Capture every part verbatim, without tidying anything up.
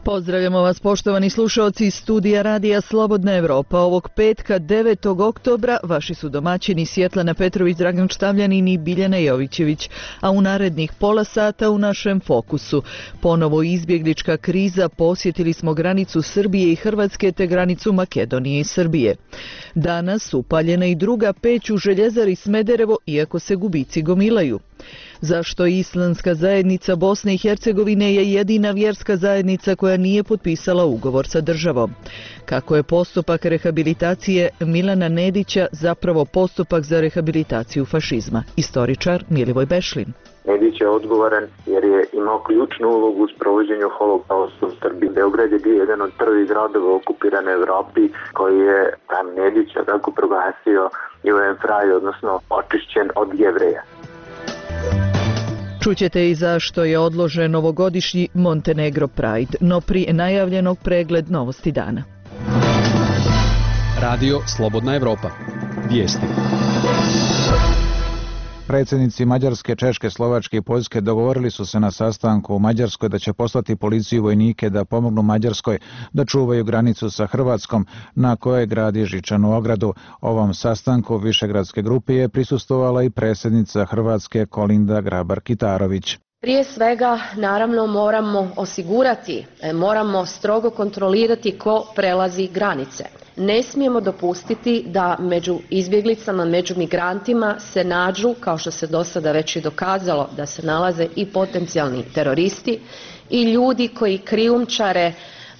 Pozdravljamo vas poštovani slušalci iz studija Radija Slobodna Evropa. Ovog petka devetog oktobra vaši su domaćini Svjetlana Petrović, Dragan Štavljanin i Biljana Jovićević, a u narednih pola sata u našem fokusu ponovo izbjeglička kriza, posjetili smo granicu Srbije i Hrvatske te granicu Makedonije i Srbije. Danas upaljena i druga peć u željezari Smederevo, iako se gubici gomilaju. Zašto Islamska zajednica Bosne i Hercegovine je jedina vjerska zajednica koja nije potpisala ugovor sa državom? Kako je postupak rehabilitacije Milana Nedića zapravo postupak za rehabilitaciju fašizma? Istoričar Milivoj Bešlin. Nedić je odgovoran jer je imao ključnu ulogu u sprovođenju holokausta u Srbiji. Beograd je bio jedan od prvih gradova u okupiranoj Evropi koji je tam Nedića tako proglasio Judenfrei, odnosno očišćen od Jevreja. Čućete i zašto je odložen ovogodišnji Montenegro Pride, no prije najavljenog pregled novosti dana. Radio Slobodna Evropa. Vijesti. Predsjednici Mađarske, Češke, Slovačke i Poljske dogovorili su se na sastanku u Mađarskoj da će poslati policiju i vojnike da pomognu Mađarskoj da čuvaju granicu sa Hrvatskom, na kojoj gradi žičanu ogradu. Ovom sastanku Višegradske grupe je prisustvovala i predsjednica Hrvatske Kolinda Grabar-Kitarović. Prije svega, naravno, moramo osigurati, moramo strogo kontrolirati ko prelazi granice. Ne smijemo dopustiti da među izbjeglicama, među migrantima se nađu, kao što se do sada već i dokazalo, da se nalaze i potencijalni teroristi i ljudi koji krijumčare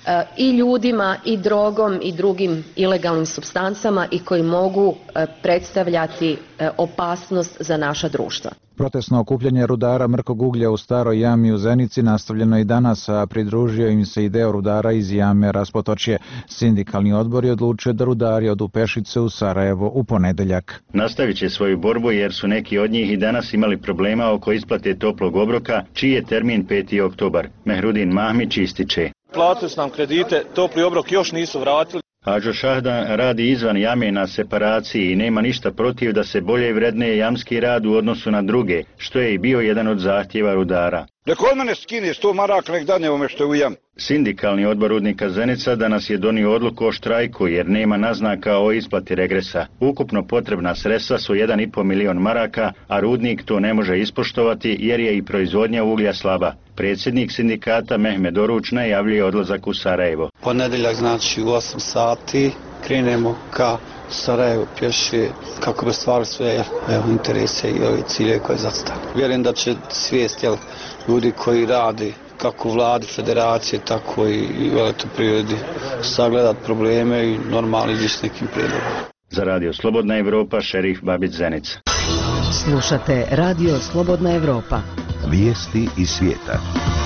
i ljudima i drogom i drugim ilegalnim supstancama i koji mogu predstavljati opasnost za naša društva. Protestno okupljanje rudara mrkog uglja u Staroj jami u Zenici nastavljeno i danas, a pridružio im se i deo rudara iz jame Raspotočje. Sindikalni odbor je odlučio da rudari odu pešice u Sarajevo u ponedeljak. Nastavit će svoju borbu jer su neki od njih i danas imali problema oko isplate toplog obroka, čiji je termin peti oktobar. Mehrudin Mahmić ističe. Platili su nam kredite, topli obrok još nisu vratili. Hadžo Šahdan radi izvan jame na separaciji i nema ništa protiv da se bolje vredne jamski rad u odnosu na druge, što je i bio jedan od zahtjeva rudara. Da kod mene skine sto maraka nek dane ome što je u jam. Sindikalni odbor rudnika Zenica danas je donio odluku o štrajku jer nema naznaka o isplati regresa. Ukupno potrebna sredstva su jedan i pol milion maraka, a rudnik to ne može ispoštovati jer je i proizvodnja uglja slaba. Predsjednik sindikata Mehmed Oruč najavljuje odlazak u Sarajevo. Ponedeljak znači u osam sati krenemo ka Sarajevo pješe kako bi stvarili sve evo, interese i ove cilje koje zastavljaju. Vjerujem da će svijest jel, ljudi koji radi kako u vladi, federacije, tako i u elektroprivredi sagledat probleme i normalno ići s nekim prijedlogom. Za Radio Slobodna Evropa, Šerif Babić, Zenica. Slušate Radio Slobodna Evropa. Vijesti iz svijeta.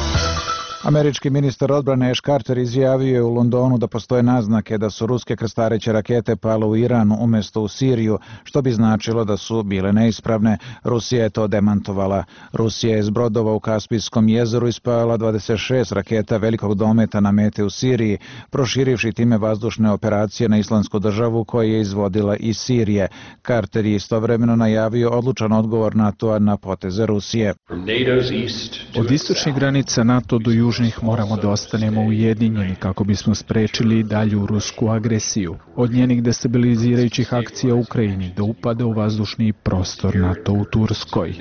Američki ministar odbrane Ash Carter izjavio je u Londonu da postoje naznake da su ruske krstareće rakete pale u Iranu umjesto u Siriju, što bi značilo da su bile neispravne. Rusija je to demantovala. Rusija je s brodova u Kaspijskom jezeru ispala dvadeset šest raketa velikog dometa na mete u Siriji, proširivši time vazdušne operacije na Islamsku državu koje je izvodila iz Sirije. Carter je istovremeno najavio odlučan odgovor NATO-a na poteze Rusije. Od istočnih granica NATO do južnih moramo da ostanemo ujedinjeni kako bismo sprečili dalju rusku agresiju. Od njenih destabilizirajućih akcija u Ukrajini do upada u vazdušni prostor NATO u Turskoj.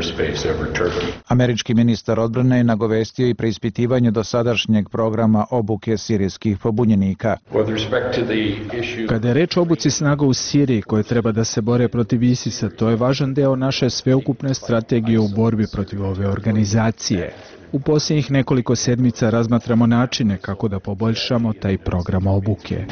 Američki ministar odbrane je nagovestio i preispitivanje dosadašnjeg programa obuke sirijskih pobunjenika. Kada je reč o obuci snaga u Siriji koje treba da se bore protiv ISIS-a, to je važan deo naše sveukupne strategije u borbi protiv ove organizacije. U posljednjih nekoliko sedmica razmatramo načine kako da poboljšamo taj program obuke.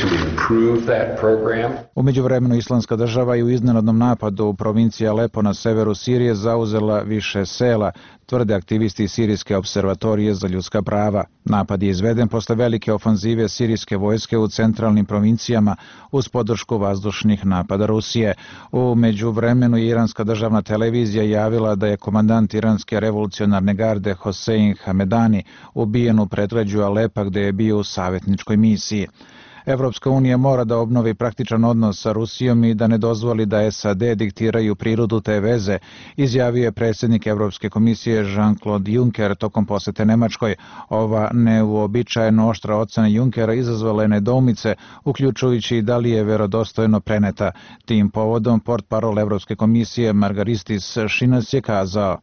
U međuvremenu Islamska država je u iznenadnom napadu u provinciji Alepo na severu Sirije zauzela više sela, tvrde aktivisti Sirijske observatorije za ljudska prava. Napad je izveden posle velike ofanzive sirijske vojske u centralnim provincijama uz podršku vazdušnih napada Rusije. U međuvremenu iranska državna televizija javila da je komandant iranske revolucionarne garde Hosein Hamedani ubijen u predgrađu Alepa gdje je bio u savjetničkoj misiji. Evropska unija mora da obnovi praktičan odnos sa Rusijom i da ne dozvoli da S A D diktiraju prirodu te veze, izjavio je predsjednik Evropske komisije Jean-Claude Juncker tokom posete Nemačkoj. Ova neuobičajeno oštra ocena Junckera izazvala je nedoumice, uključujući i da li je verodostojno preneta. Tim povodom portparol Evropske komisije Margaristis Šinas je kazao: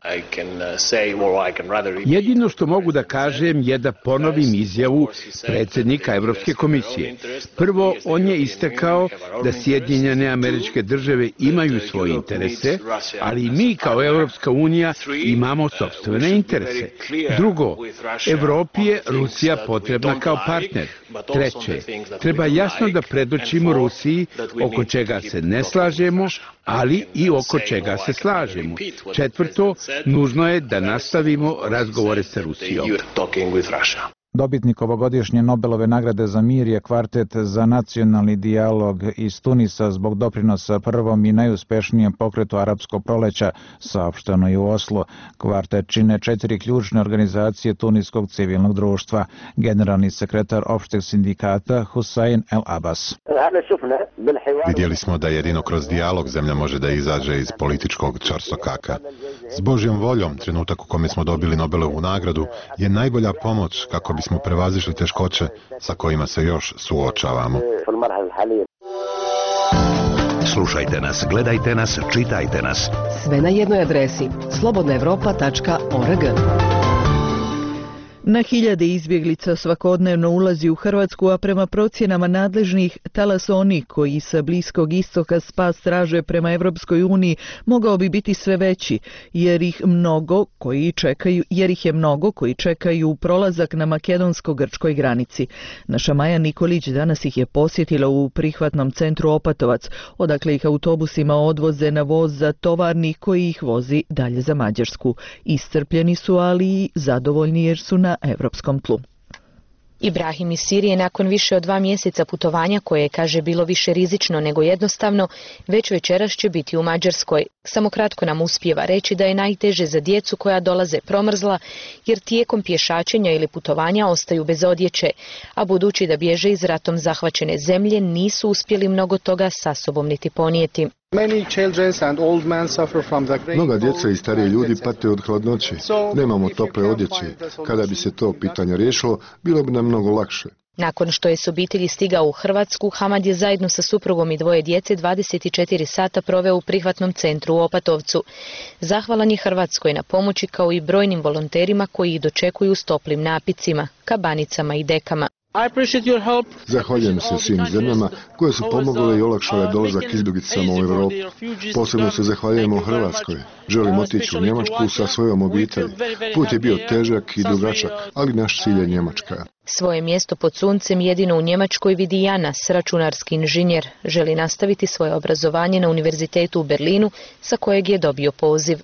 Jedino što mogu da kažem je da ponovim izjavu predsjednika Evropske komisije. Prvo, on je istakao da Sjedinjene Američke Države imaju svoje interese, ali mi kao Evropska unija imamo sopstvene interese. Drugo, Evropi je Rusija potrebna kao partner. Treće, treba jasno da predočimo Rusiji oko čega se ne slažemo, ali i oko čega se slažemo. Četvrto, nužno je da nastavimo razgovore sa Rusijom. Dobitnik ovogodišnje Nobelove nagrade za mir je kvartet za nacionalni dijalog iz Tunisa zbog doprinosa prvom i najuspešnijem pokretu arapskog proleća, saopšteno je u Oslu. Kvartet čine četiri ključne organizacije tuniskog civilnog društva. Generalni sekretar opšteg sindikata Hussein El Abbas. Vidjeli smo da jedino kroz dijalog zemlja može da izađe iz političkog čorsokaka. S Božjom voljom, trenutak u kome smo dobili Nobelovu nagradu je najbolja pomoć kako bismo prevazišli teškoće sa kojima se još suočavamo. Slušajte nas, gledajte nas, čitajte nas. Sve na jednoj adresi slobodna evropa tačka org. Na hiljade izbjeglica svakodnevno ulazi u Hrvatsku, a prema procjenama nadležnih, talas oni koji sa Bliskog istoka spas traže prema Evropskoj uniji mogao bi biti sve veći, jer ih mnogo koji čekaju, jer ih je mnogo koji čekaju prolazak na makedonsko-grčkoj granici. Naša Maja Nikolić danas ih je posjetila u prihvatnom centru Opatovac, odakle ih autobusima odvoze na voz za tovarnik koji ih vozi dalje za Mađarsku. Iscrpljeni su, ali i zadovoljni jer su na evropskom tlu. Ibrahim iz Sirije nakon više od dva mjeseca putovanja, koje je, kaže, bilo više rizično nego jednostavno, već večeras će biti u Mađarskoj. Samo kratko nam uspijeva reći da je najteže za djecu koja dolaze promrzla, jer tijekom pješačenja ili putovanja ostaju bez odjeće, a budući da bježe iz ratom zahvaćene zemlje, nisu uspjeli mnogo toga sa sobom niti ponijeti. Mnoga djeca i stariji ljudi pate od hladnoće. Nemamo tople odjeće. Kada bi se to pitanje riješilo, bilo bi nam mnogo lakše. Nakon što je s obitelji stigao u Hrvatsku, Hamad je zajedno sa suprugom i dvoje djece dvadeset četiri sata proveo u prihvatnom centru u Opatovcu. Zahvalan je Hrvatskoj na pomoći, kao i brojnim volonterima koji ih dočekuju s toplim napicima, kabanicama i dekama. Zahvaljujem se svim zemljama koje su pomogle i olakšale dolazak izbjeglicama u Europu. Posebno se zahvaljujemo Hrvatskoj. Želim otići u Njemačku sa svojom obitelji. Put je bio težak i dugačak, ali naš cilj je Njemačka. Svoje mjesto pod suncem jedino u Njemačkoj vidi Janas, računarski inženjer. Želi nastaviti svoje obrazovanje na univerzitetu u Berlinu, sa kojeg je dobio poziv.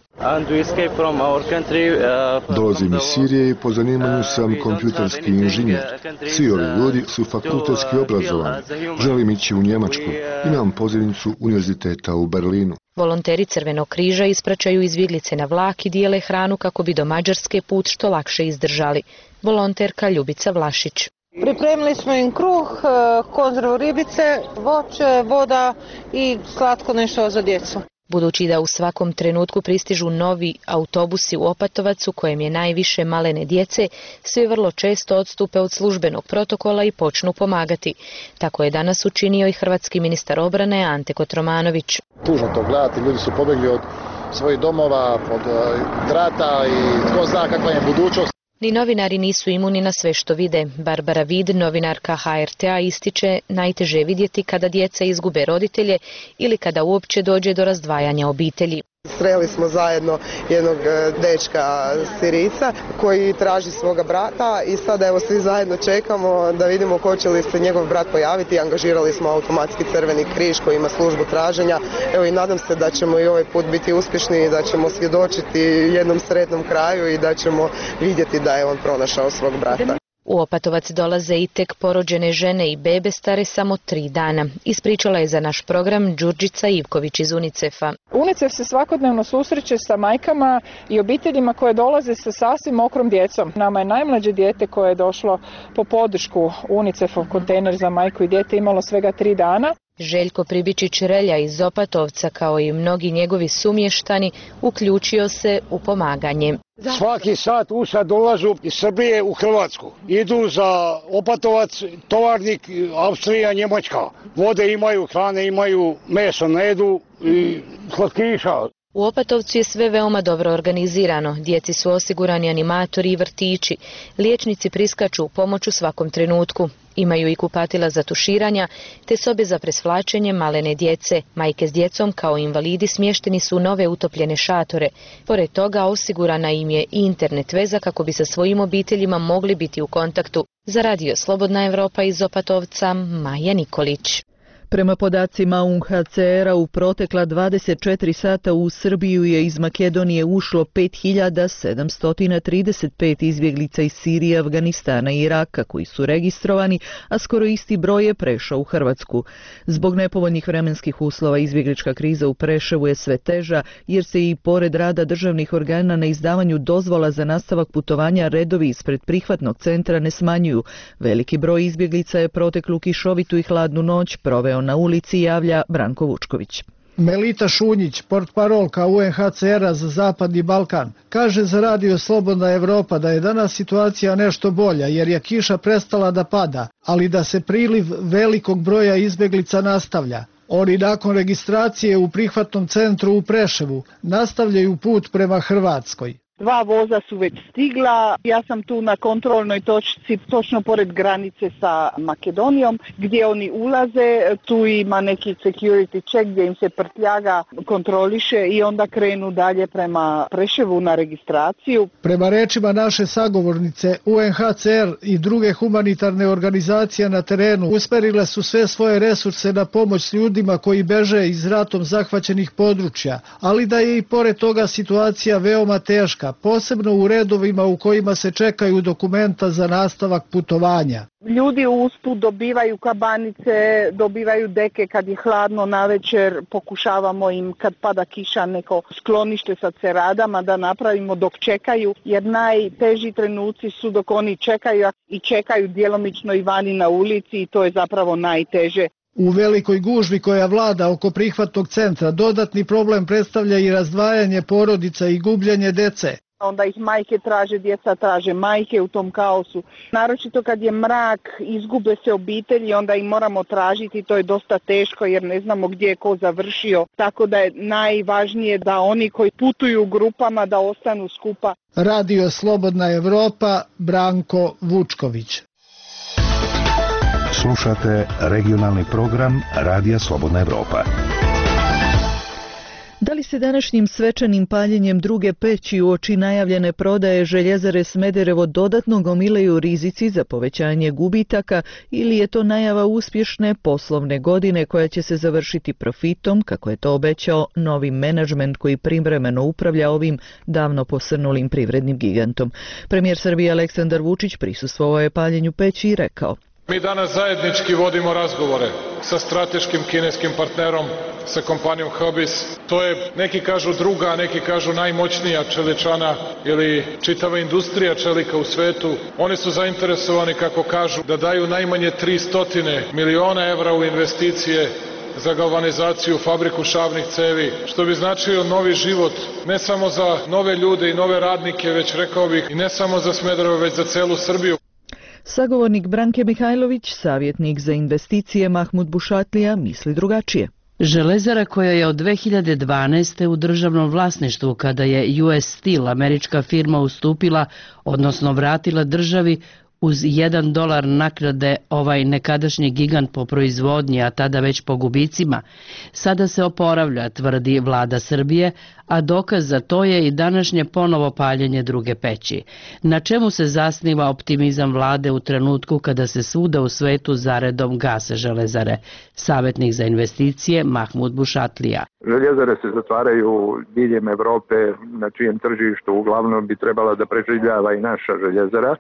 Dolazim iz Sirije i po zanimanju sam kompjuterski inženjer. Svi ovi ljudi su fakultetski obrazovani. Želim ići u Njemačku. Imam pozivnicu univerziteta u Berlinu. Volonteri Crvenog križa ispraćaju izbjeglice na vlak i dijele hranu kako bi do Mađarske put što lakše izdržali. Volonterka Ljubica Vlašić. Pripremili smo im kruh, konzervu ribice, voće, voda i slatko nešto za djecu. Budući da u svakom trenutku pristižu novi autobusi u Opatovac u kojem je najviše malene djece, svi vrlo često odstupe od službenog protokola i počnu pomagati. Tako je danas učinio i hrvatski ministar obrane Ante Kotromanović. Tužno to gledati, ljudi su pobjegli od svojih domova, od rata i tko zna kakva je budućnost. Ni novinari nisu imuni na sve što vide. Barbara Vid, novinarka H R T A, ističe najteže je vidjeti kada djeca izgube roditelje ili kada uopće dođe do razdvajanja obitelji. Sreli smo zajedno jednog dečka Sirijca koji traži svoga brata i sada evo svi zajedno čekamo da vidimo hoće li se njegov brat pojaviti. Angažirali smo automatski Crveni križ koji ima službu traženja. Evo i nadam se da ćemo i ovaj put biti uspješni i da ćemo svjedočiti jednom sretnom kraju i da ćemo vidjeti da je on pronašao svog brata. U Opatovac dolaze i tek porođene žene i bebe stare samo tri dana. Ispričala je za naš program Đurđica Ivković iz UNICEF-a. UNICEF se svakodnevno susreće sa majkama i obiteljima koje dolaze sa sasvim mokrom djecom. Nama je najmlađe dijete koje je došlo po podršku UNICEF-ov kontejner za majku i dijete imalo svega tri dana. Željko Pribičić-Relja iz Opatovca, kao i mnogi njegovi sumještani, uključio se u pomaganje. Svaki sat usa dolazu iz Srbije u Hrvatsku. Idu za Opatovac, Tovarnik, Austrija, Njemačka. Vode imaju, hrane imaju, meso ne jedu i slatkiša. U Opatovcu je sve veoma dobro organizirano. Djeci su osigurani animatori i vrtići. Liječnici priskaču u pomoć u svakom trenutku. Imaju i kupatila za tuširanja, te sobe za presvlačenje malene djece. Majke s djecom kao invalidi smješteni su u nove utopljene šatore. Pored toga osigurana im je i internet veza kako bi sa svojim obiteljima mogli biti u kontaktu. Za radio Slobodna Evropa iz Opatovca, Maja Nikolić. Prema podacima U N H C R-a u protekla dvadeset četiri sata u Srbiju je iz Makedonije ušlo pet hiljada sedamsto trideset pet izbjeglica iz Sirije, Afganistana i Iraka koji su registrovani, a skoro isti broj je prešao u Hrvatsku. Zbog nepovoljnih vremenskih uslova izbjeglička kriza u Preševu je sve teža jer se i pored rada državnih organa na izdavanju dozvola za nastavak putovanja redovi ispred prihvatnog centra ne smanjuju. Veliki broj izbjeglica je proteklu kišovitu i hladnu noć proveo na ulici, javlja Branko Vučković. Melita Šunjić, portparolka U N H C R-a za Zapadni Balkan, kaže za radio Slobodna Evropa da je danas situacija nešto bolja jer je kiša prestala da pada, ali da se priliv velikog broja izbjeglica nastavlja. Oni nakon registracije u prihvatnom centru u Preševu nastavljaju put prema Hrvatskoj. Dva voza su već stigla, ja sam tu na kontrolnoj točci točno pored granice sa Makedonijom gdje oni ulaze, tu ima neki security check gdje im se prtljaga kontroliše i onda krenu dalje prema Preševu na registraciju. Prema rečima naše sagovornice, U N H C R i druge humanitarne organizacije na terenu usmerile su sve svoje resurse na pomoć ljudima koji beže iz ratom zahvaćenih područja, ali da je i pored toga situacija veoma teška, posebno u redovima u kojima se čekaju dokumenta za nastavak putovanja. Ljudi usput dobivaju kabanice, dobivaju deke kad je hladno navečer, pokušavamo im kad pada kiša neko sklonište sa ceradama da napravimo dok čekaju, jer najteži trenuci su dok oni čekaju i čekaju djelomično i vani na ulici i to je zapravo najteže. U velikoj gužvi koja vlada oko prihvatnog centra dodatni problem predstavlja i razdvajanje porodica i gubljenje dece. Onda ih majke traže, djeca traže majke u tom kaosu. Naročito kad je mrak, izgube se obitelji, onda ih moramo tražiti, to je dosta teško jer ne znamo gdje je ko završio. Tako da je najvažnije da oni koji putuju u grupama da ostanu skupa. Radio Slobodna Evropa, Branko Vučković. Slušate regionalni program Radija Slobodna Evropa. Da li se današnjim svečanim paljenjem druge peći uoči najavljene prodaje Željezare Smederevo dodatno gomilaju rizici za povećanje gubitaka ili je to najava uspješne poslovne godine koja će se završiti profitom, kako je to obećao novi menadžment koji privremeno upravlja ovim davno posrnulim privrednim gigantom? Premijer Srbije Aleksandar Vučić prisustvovao je paljenju peći i rekao: Mi danas zajednički vodimo razgovore sa strateškim kineskim partnerom, sa kompanijom Hubis. To je, neki kažu druga, neki kažu najmoćnija čeličana ili čitava industrija čelika u svetu. Oni su zainteresovani, kako kažu, da daju najmanje tristo miliona evra u investicije za galvanizaciju, fabriku šavnih cevi, što bi značio novi život, ne samo za nove ljude i nove radnike, već rekao bih i ne samo za Smederevo, već za celu Srbiju. Sagovornik Branke Mihajlović, savjetnik za investicije Mahmud Bušatlija, misli drugačije. Železara, koja je od dve hiljade dvanaeste. u državnom vlasništvu kada je U S Steel, američka firma, ustupila, odnosno vratila državi uz jedan dolar naknade ovaj nekadašnji gigant po proizvodnji, a tada već po gubicima, sada se oporavlja, tvrdi vlada Srbije, a dokaz za to je i današnje ponovo paljenje druge peći. Na čemu se zasniva optimizam vlade u trenutku kada se svuda u svetu zaredom gase železare? Savjetnik za investicije Mahmud Bušatlija. Željezare se zatvaraju diljem Evrope, na čijem tržištu uglavnom bi trebala da preživljava i naša željezara.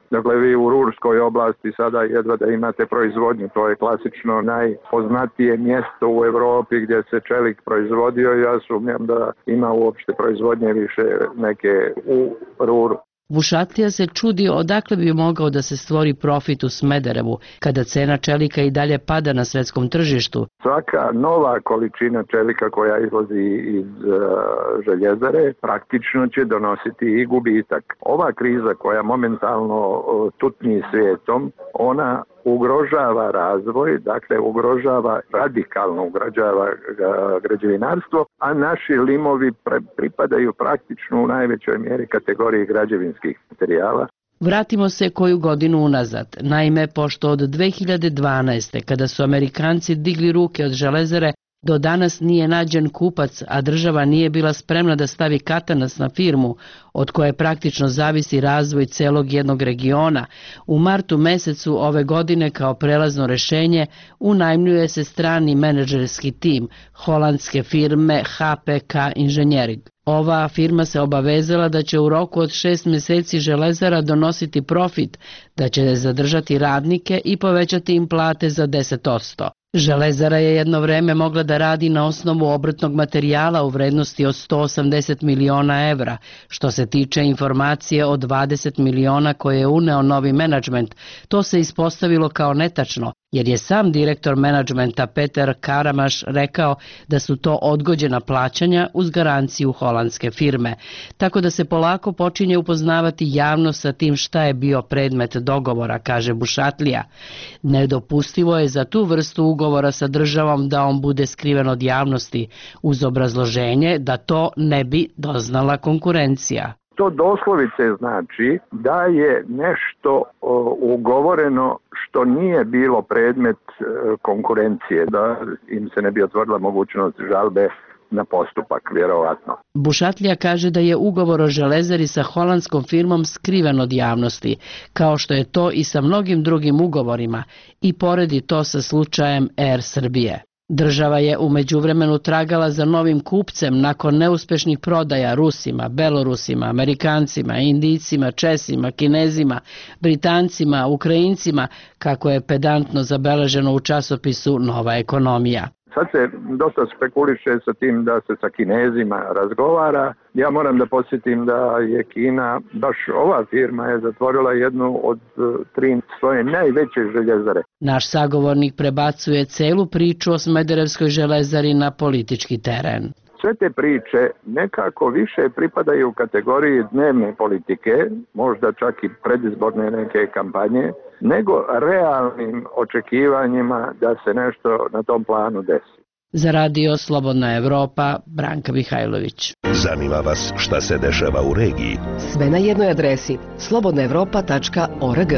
Dakle, vi u Rurskoj oblasti sada jedva da imate proizvodnju, to je klasično najpoznatije mjesto u Europi gdje se čelik proizvodio i ja sumnjam da ima uopšte proizvodnje više neke u Ruru. Vušatlija se čudi odakle bi mogao da se stvori profit u Smederevu, kada cena čelika i dalje pada na svetskom tržištu. Svaka nova količina čelika koja izlazi iz uh, željezare praktično će donositi i gubitak. Ova kriza koja momentalno uh, tutni svijetom, ona ugrožava razvoj, dakle ugrožava, radikalno ugrožava građevinarstvo, a naši limovi pre, pripadaju praktično u najvećoj mjeri kategoriji građevinskih materijala. Vratimo se koju godinu unazad. Naime, pošto od dve hiljade dvanaeste. kada su Amerikanci digli ruke od železare, do danas nije nađen kupac, a država nije bila spremna da stavi katanac na firmu, od koje praktično zavisi razvoj celog jednog regiona. U martu mesecu ove godine kao prelazno rešenje unajmljuje se strani menadžerski tim holandske firme H P K Engineering. Ova firma se obavezala da će u roku od šest mjeseci železara donositi profit, da će zadržati radnike i povećati im plate za deset posto. Železara je jedno vreme mogla da radi na osnovu obrtnog materijala u vrednosti od sto osamdeset miliona evra. Što se tiče informacije od dvadeset miliona koje je uneo novi menadžment, to se ispostavilo kao netačno, jer je sam direktor menadžmenta Peter Karamaš rekao da su to odgođena plaćanja uz garanciju holandske firme. Tako da se polako počinje upoznavati javnost sa tim šta je bio predmet dogovora, kaže Bušatlija. Nedopustivo je za tu vrstu ugovora sa državom da on bude skriven od javnosti, uz obrazloženje da to ne bi doznala konkurencija. To doslovice znači da je nešto o, ugovoreno što nije bilo predmet e, konkurencije, da im se ne bi otvorila mogućnost žalbe na postupak, vjerovatno. Bušatlija kaže da je ugovor o železari sa holandskom firmom skriven od javnosti, kao što je to i sa mnogim drugim ugovorima, i poredi to sa slučajem Air Srbije. Država je u međuvremenu tragala za novim kupcem nakon neuspešnih prodaja Rusima, Belorusima, Amerikancima, Indijcima, Česima, Kinezima, Britancima, Ukrajincima, kako je pedantno zabeleženo u časopisu Nova ekonomija. Sad se dosta spekuliše sa tim da se sa Kinezima razgovara. Ja moram da podsjetim da je Kina, baš ova firma je zatvorila jednu od tri svoje najveće željezare. Naš sagovornik prebacuje celu priču o Smederevskoj železari na politički teren. Sve te priče nekako više pripadaju u kategoriji dnevne politike, možda čak i predizborne neke kampanje, nego realnim očekivanjima da se nešto na tom planu desi. Za radio Slobodna Evropa, Branka Mihajlović. Zanima vas šta se dešava u regiji? Sve na jednoj adresi slobodna evropa tačka org.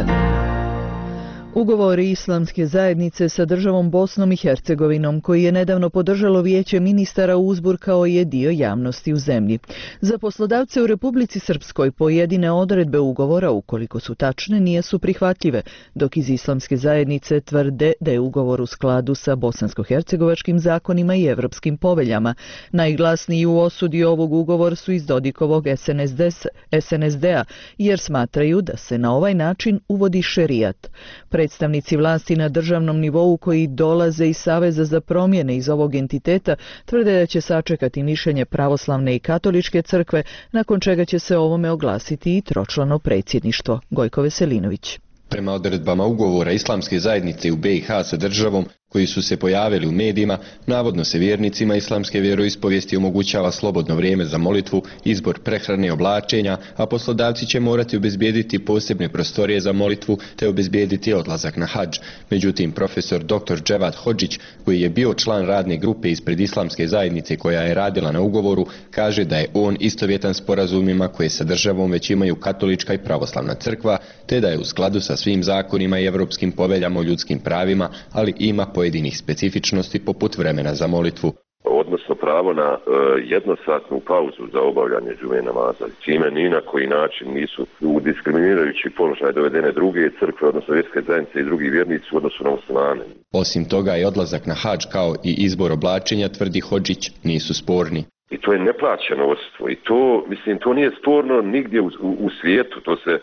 Ugovori islamske zajednice sa državom Bosnom i Hercegovinom, koji je nedavno podržalo Vijeće ministara, uzburkao je dio javnosti u zemlji. Za poslodavce u Republici Srpskoj pojedine odredbe ugovora, ukoliko su tačne, nisu prihvatljive, dok iz islamske zajednice tvrde da je ugovor u skladu sa bosansko-hercegovačkim zakonima i evropskim poveljama. Najglasniji u osudi ovog ugovora su iz Dodikovog S N S D-a, jer smatraju da se na ovaj način uvodi šerijat. Predstavnici vlasti na državnom nivou koji dolaze iz Saveza za promjene iz ovog entiteta tvrde da će sačekati mišljenje pravoslavne i katoličke crkve, nakon čega će se ovome oglasiti i tročlano predsjedništvo. Gojko Veselinović. Prema odredbama ugovora islamske zajednice u B i H sa državom, koji su se pojavili u medijima, navodno se vjernicima islamske vjeroispovijesti omogućava slobodno vrijeme za molitvu, izbor prehrane i oblačenja, a poslodavci će morati obezbijediti posebne prostorije za molitvu te obezbijediti odlazak na hadž. Međutim, profesor doktor Dževad Hodžić, koji je bio član radne grupe ispred islamske zajednice koja je radila na ugovoru, kaže da je on istovjetan sporazumima koje sa državom već imaju katolička i pravoslavna crkva, te da je u skladu sa svim zakonima i evropskim poveljama o ljudskim pravima, ali ima pojedinih specifičnosti poput vremena za molitvu. Odnosno pravo na e, jednosatnu pauzu za obavljanje džume namaza, čime ni na koji način nisu u diskriminirajući položaj dovedene druge crkve, odnosno vjerske zajednice i drugi vjernici u odnosu na muslimane. Osim toga i odlazak na hadž kao i izbor oblačenja, tvrdi Hodžić, nisu sporni. I to je neplaćeno odstvo i to, mislim, to nije sporno nigdje u, u, u svijetu, to se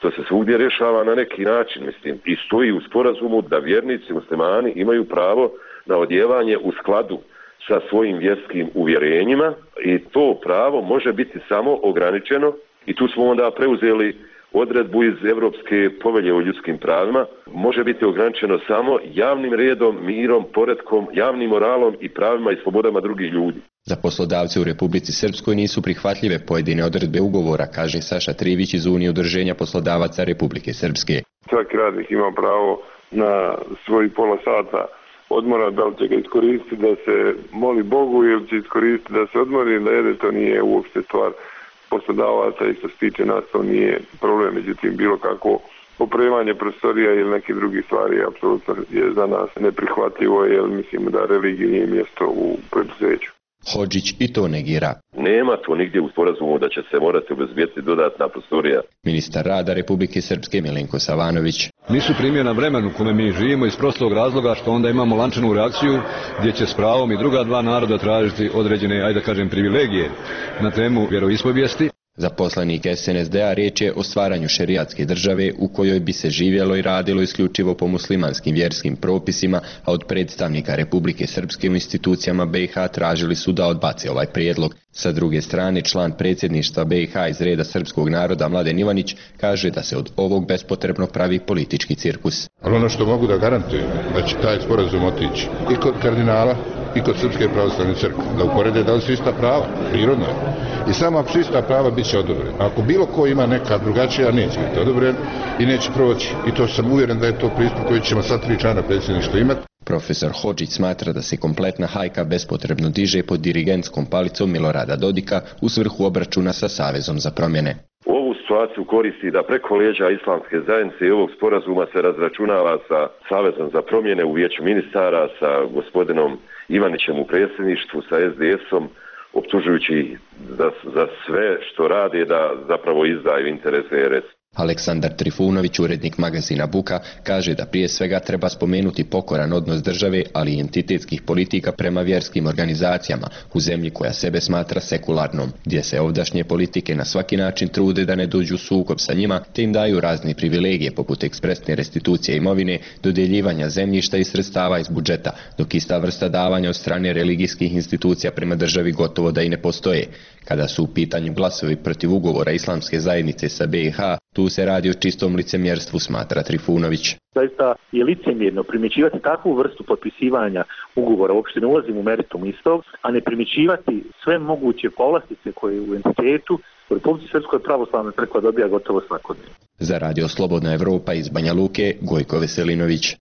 To se svugdje rješava na neki način, mislim, i stoji u sporazumu da vjernici muslimani imaju pravo na odjevanje u skladu sa svojim vjerskim uvjerenjima i to pravo može biti samo ograničeno i tu smo onda preuzeli odredbu iz Europske povelje o ljudskim pravima, može biti ograničeno samo javnim redom, mirom, poretkom, javnim moralom i pravima i slobodama drugih ljudi. Za poslodavce u Republici Srpskoj nisu prihvatljive pojedine odredbe ugovora, kaže Saša Trivić iz Unije udruženja poslodavaca Republike Srpske. Svaki radnik ima pravo na svoj pola sata odmora, da li će ga iskoristiti da se moli Bogu ili će iskoristiti da se odmori ili da jede, to nije uopšte stvar poslodavaca i što se tiče nas to nije problem, međutim bilo kako opremanje prostorija ili neke druge stvari apsolutno je za nas neprihvatljivo jer mislimo da religija nije mjesto u preduzeću. Hodžić i to negira. Nema to nigdje u sporazumu da će se morati obezbijeti dodatna prostorija. Ministar rada Republike Srpske Milenko Savanović. Nisu primjerna vremenu u kome mi živimo iz prostog razloga što onda imamo lančanu reakciju gdje će s pravom i druga dva naroda tražiti određene, ajde da kažem, privilegije na temu vjeroispovijesti. Za poslanik S N S D A riječ je o stvaranju šerijatske države u kojoj bi se živjelo i radilo isključivo po muslimanskim vjerskim propisima, a od predstavnika Republike Srpske u institucijama B i H tražili su da odbace ovaj prijedlog. Sa druge strane, član predsjedništva B i H iz reda srpskog naroda Mladen Ivanić kaže da se od ovog bespotrebno pravi politički cirkus. Ali ono što mogu da garantujem, da će taj sporazum otići i kod kardinala i kod Srpske pravoslavne crkve, da uporede da li su ista prava, prirodno je. I samo ako su ista prava, bit će odobren. Ako bilo ko ima neka drugačija, neće biti odobren i neće proći. I to sam uvjeren da je to pristup koji ćemo sad tri člana predsjedništva imati. Profesor Hodžić smatra da se kompletna hajka bespotrebno diže pod dirigentskom palicom Milorada Dodika u svrhu obračuna sa Savezom za promjene. Ovu situaciju koristi da preko leđa islamske zajednice i ovog sporazuma se razračunava sa Savezom za promjene u vijeću ministara, sa gospodinom Ivanićem u predsjedništvu, sa S D S-om, optužujući za, za sve što rade da zapravo izdaju interese R S. Aleksandar Trifunović, urednik magazina Buka, kaže da prije svega treba spomenuti pokoran odnos države, ali i entitetskih politika prema vjerskim organizacijama u zemlji koja sebe smatra sekularnom, gdje se ovdašnje politike na svaki način trude da ne dođu u sukob sa njima, te im daju razne privilegije poput ekspresne restitucije imovine, dodjeljivanja zemljišta i sredstava iz budžeta, dok ista vrsta davanja od strane religijskih institucija prema državi gotovo da i ne postoje. Kada su u pitanju glasovi protiv ugovora islamske zajednice sa B i H, tu se radi o čistom licemjerstvu, smatra Trifunović. Zaista je licemjerno primjećivati takvu vrstu potpisivanja ugovora, uopšte ne ulazim u meritum istog, a ne primjećivati sve moguće povlastice koje u entitetu u Republici Srpskoj pravoslavnoj crkva dobija gotovo svakodnevno. Za Radio Slobodna Evropa iz Banja Luke, Gojko Veselinović.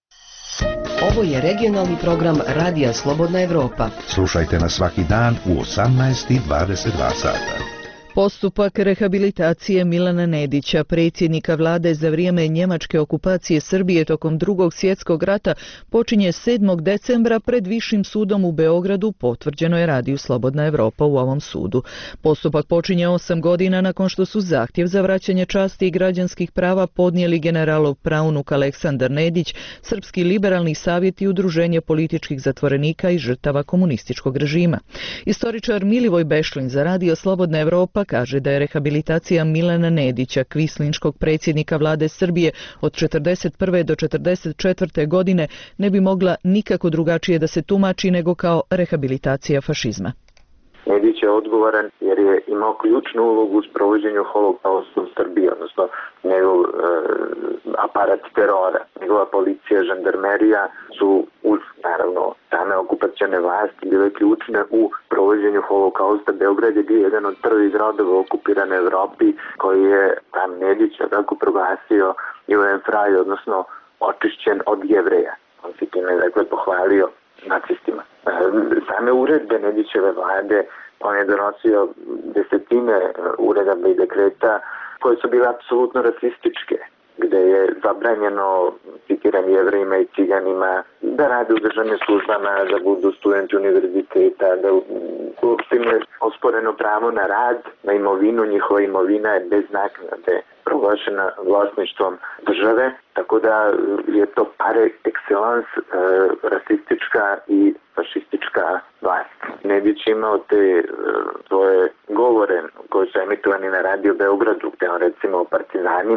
Ovo je regionalni program Radija Slobodna Evropa. Slušajte nas svaki dan u osamnaest i dvadeset dva sata. Postupak rehabilitacije Milana Nedića, predsjednika vlade za vrijeme njemačke okupacije Srbije tokom drugog svjetskog rata, počinje sedmog decembra pred Višim sudom u Beogradu, potvrđeno je Radiju Slobodna Evropa u ovom sudu. Postupak počinje osam godina nakon što su zahtjev za vraćanje časti i građanskih prava podnijeli generalov praunuk Aleksandar Nedić, Srpski liberalni savjet i udruženje političkih zatvorenika i žrtava komunističkog režima. Istoričar Milivoj Bešlin za Radio Slobodna Evropa kaže da je rehabilitacija Milana Nedića, kvislinškog predsjednika vlade Srbije od četrdeset prve do četrdeset četvrte godine, ne bi mogla nikako drugačije da se tumači nego kao rehabilitacija fašizma. Nedić je odgovoran jer je imao ključnu ulogu u sprovođenju holokausta u Srbiji, odnosno njegov e, aparat terora. Njegova policija, žandarmerija su uz, naravno, same okupacione vlasti bile ključne u provođenju holokausta. Beograd je bio jedan od prvih gradova u okupiranoj Evropi koji je tam Nedić tako proglasio Judenfrei, odnosno očišćen od Jevreja. On se time, dakle, pohvalio nacistima. Same uredbe Nedićeve vlade, on je donosio desetine uredaba i dekreta koje su bile apsolutno rasističke, gde je zabranjeno, citiram, Jevrejima i Ciganima da rade u državnim službama, da budu studenti univerziteta, da uopšte im je osporeno pravo na rad, na imovinu. Njihova imovina je bez naknade proglašena vlasništvom države, tako da je to par excellence e, rasistička i fašistička vlast. Nedić imao te e, svoje govore koji su emitovani na Radio Beogradu, gde on recimo o partizanima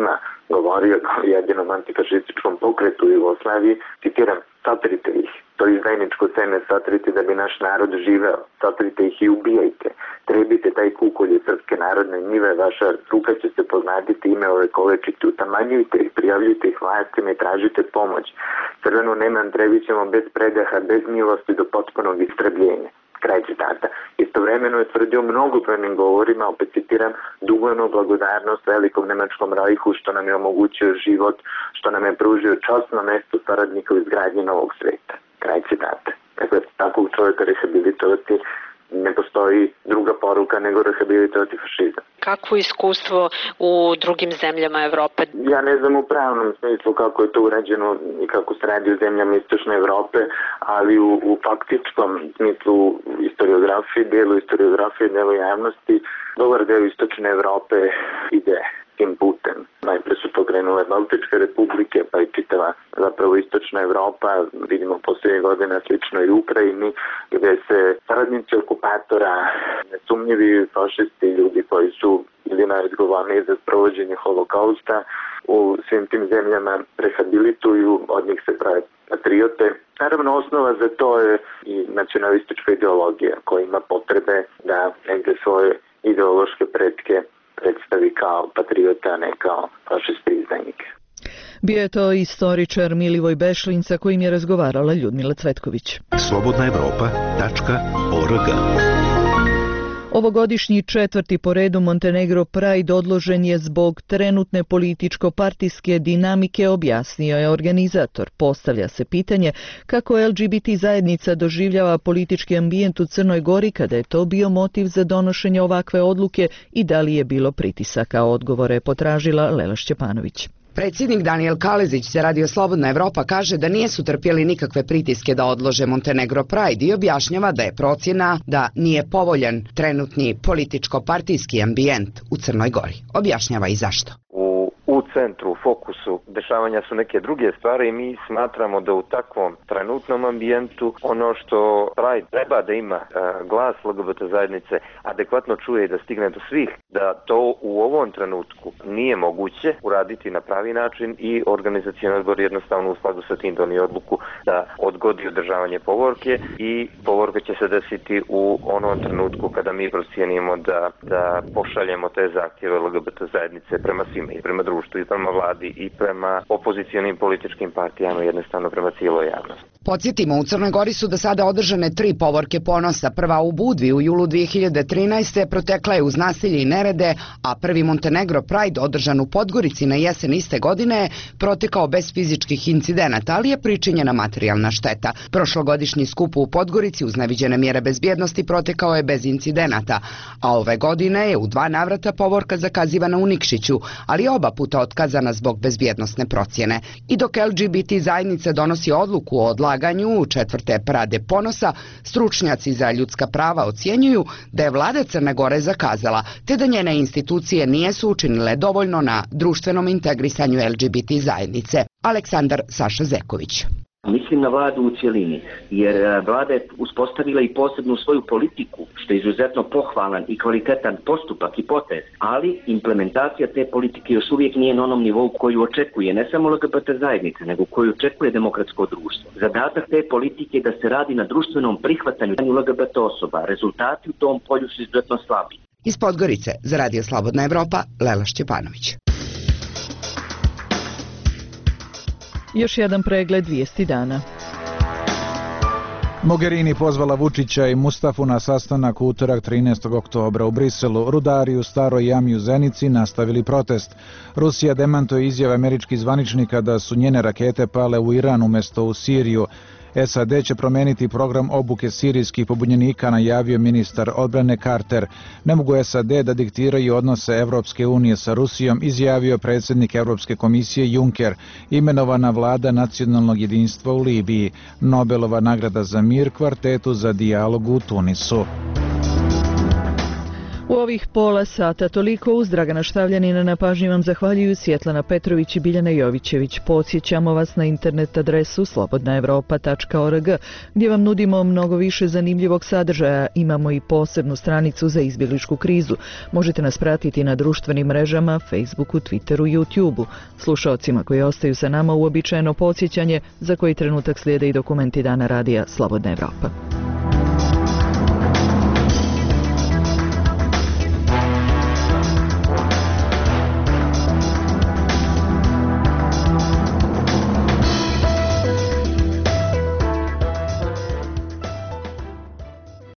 govorio kao jedinom antifašističkom pokretu u Jugoslaviji, citiram, satrite ih, to izdajničko seme satrite da bi naš narod živeo, satrite ih i ubijajte, trebite taj kukolj iz srpske narodne njive, vaša ruka će se poznatiti, ime ovekovečiti, utamanjujte ih, prijavljujte ih vlastima i tražite pomoć. Crvenu Neman trebićemo bez predaha, bez milosti do potpunog istrebljenja. Kraj citata. Istovremeno je tvrdio mnogobrojnim govorima, opet citiram, dugujemo blagodarnost velikom nemačkom rajhu što nam je omogućio život, što nam je pružio časno mesto saradnika u izgradnji novog sveta. Kraj citata. Dakle, takvog čovjeka rehabilitovati ne postoji druga poruka nego rehabilitovati fašizam. Kakvo iskustvo u drugim zemljama Evrope? Ja ne znam u pravnom smislu kako je to urađeno i kako se radi u zemljama Istočne Evrope, ali u, u faktičkom smislu historiografije, delu historiografije, delu javnosti, dobar deo Istočne Evrope ide tim putem. Najpre su pokrenule Baltičke republike, pa i čitava zapravo Istočna Evropa, vidimo posljednje godine slično i u Ukrajini, gdje se saradnici okupatora, nesumnjivi fašisti, ljudi koji su ili najodgovorniji za sprovođenje holokausta, u svim tim zemljama rehabilituju, od njih se prave patriote. Naravno, osnova za to je i nacionalistička ideologija koja ima potrebe da negde svoje ideološke pretke predstavi kao patriota, a ne kao fašisti i izdajnike. Bio je to istoričar Milivoj Bešlin sa kojim je razgovarala Ljudmila Cvetković. slobodna evropa tačka org. Ovogodišnji četvrti po redu Montenegro Pride odložen je zbog trenutne političko-partijske dinamike, objasnio je organizator. Postavlja se pitanje kako L G B T zajednica doživljava politički ambijent u Crnoj Gori, kada je to bio motiv za donošenje ovakve odluke i da li je bilo pritisaka. Odgovore je potražila Lela Šćepanović. Predsjednik Danijel Kalezić za Radio Slobodna Evropa kaže da nisu trpjeli nikakve pritiske da odlože Montenegro Pride i objašnjava da je procjena da nije povoljan trenutni političko-partijski ambijent u Crnoj Gori. Objašnjava i zašto. U centru, u fokusu dešavanja su neke druge stvari i mi smatramo da u takvom trenutnom ambijentu ono što Pride treba da ima glas L G B T zajednice adekvatno čuje i da stigne do svih, da to u ovom trenutku nije moguće uraditi na pravi način i organizacioni odbor jednostavno u skladu sa tim donio odluku da odgodi održavanje povorke i povorka će se desiti u onom trenutku kada mi procijenimo da, da pošaljemo te zahtjeve L G B T zajednice prema svima i prema društvu i prema vladi i prema opozicijonim političkim partijama, jednostavno prema cijeloj javnosti. Podsjetimo, u Crnoj Gori su do sada održane tri povorke ponosa. Prva u Budvi u julu dvije hiljade trinaeste. protekla je uz nasilje i nerede, a prvi Montenegro Pride održan u Podgorici na jesen iste godine protekao bez fizičkih incidenata, ali je pričinjena materijalna šteta. Prošlogodišnji skup u Podgorici uz neviđene mjere bezbjednosti protekao je bez incidenata, a ove godine je u dva navrata povorka zakazivana u Nikšiću, ali oba puta otkazana zbog bezbjednosne procjene. I dok L G B T zajednica donosi odluku o odlaganju četvrte parade ponosa, stručnjaci za ljudska prava ocjenjuju da je vlada Crne Gore zakazala, te da njene institucije nijesu učinile dovoljno na društvenom integrisanju L G B T zajednice. Aleksandar Saša Zeković. Mislim na vladu u cjelini, jer vlada je uspostavila i posebnu svoju politiku, što je izuzetno pohvalan i kvalitetan postupak i potez, ali implementacija te politike još uvijek nije na onom nivou koju očekuje ne samo L G B T zajednice, nego koju očekuje demokratsko društvo. Zadatak te politike je da se radi na društvenom prihvatanju L G B T osoba. Rezultati u tom polju su izuzetno slabi. Iz Podgorice za Radio Slobodna Evropa, Lela Šćepanović. Još jedan pregled vijesti dana. Mogherini pozvala Vučića i Mustafu na sastanak u utorak trinaestog oktobra u Briselu. Rudari u Staroj jami u Zenici nastavili protest. Rusija demantuje izjave američkih zvaničnika da su njene rakete pale u Iran umjesto u Siriju. S A D će promijeniti program obuke sirijskih pobunjenika, najavio ministar odbrane Carter. Ne mogu S A D da diktiraju odnose Evropske unije sa Rusijom, izjavio predsjednik Europske komisije Juncker. Imenovana vlada nacionalnog jedinstva u Libiji. Nobelova nagrada za mir kvartetu za dijalog u Tunisu. U ovih pola sata toliko. Uz Dragana Štavljanina na pažnji vam zahvaljuju Svjetlana Petrović i Biljana Jovićević. Podsjećamo vas na internet adresu slobodna europa tačka org gdje vam nudimo mnogo više zanimljivog sadržaja. Imamo i posebnu stranicu za izbjegličku krizu. Možete nas pratiti na društvenim mrežama, Facebooku, Twitteru i YouTubeu. Slušaocima koji ostaju sa nama uobičajeno podsjećanje za koji trenutak slijede i dokumenti Dana radija Slobodna Evropa.